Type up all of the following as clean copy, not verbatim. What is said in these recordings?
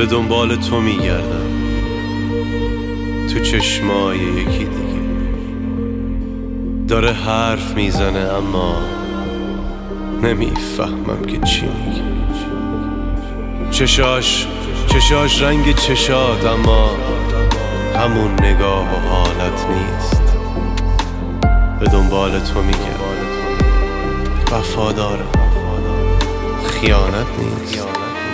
به دنبال تو میگردم، تو چشمای یکی دیگه. داره حرف میزنه اما نمیفهمم که چی میگه. چشاش رنگ چشات، اما همون نگاه و حالت نیست. به دنبال تو میگردم، وفادارم، خیانت نیست.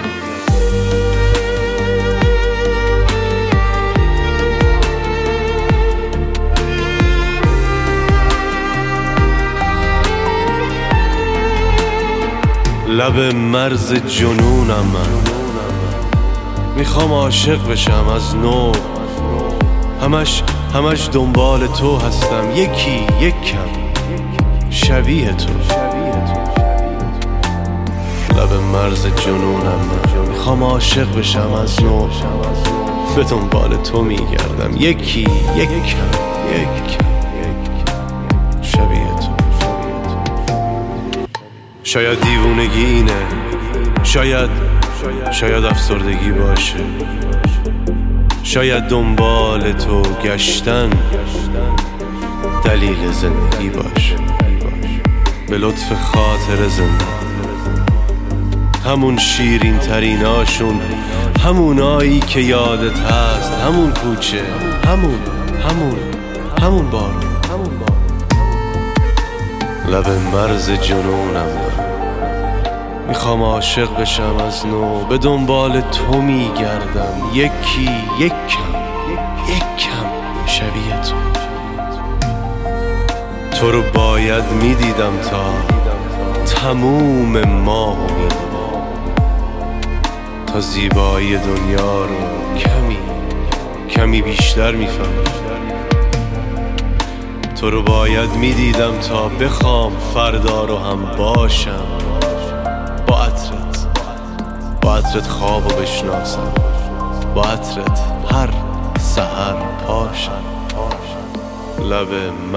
لب مرز جنونم من، میخوام عاشق بشم از نو. همش دنبال تو هستم، یکی یک کم شبیه تو. لب مرز جنونم من، میخوام عاشق بشم از نو. به دنبال تو میگردم، یکی یک کم شبیه تو. شاید دیوونگی اینه، شاید افسردگی باشه، شاید دنبال تو گشتن دلیل زندگی باشه. به لطف خاطر زنده، همون شیرین تریناشون، همونایی که یادت هست، همون کوچه، همون بارون. لب مرز جنونم من، میخوام عاشق بشم از نو. به دنبال تو میگردم، یکی یک کم شبیه تو. تو رو باید میدیدم تا تموم ماه و تا زیبایی دنیا رو کمی بیشتر میفهمم. تو رو باید میدیدم تا بخوام فردا رو هم باشم، با عطرت خوابو بشناسم، با عطرت هر سحر پاشم. لب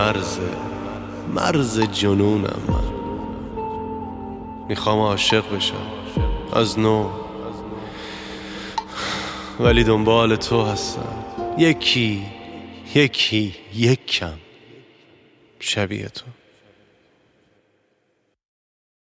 مرز جنونم من، میخوام عاشق بشم از نو، ولی دنبال تو هستم، یکی یک کم شبیه تو.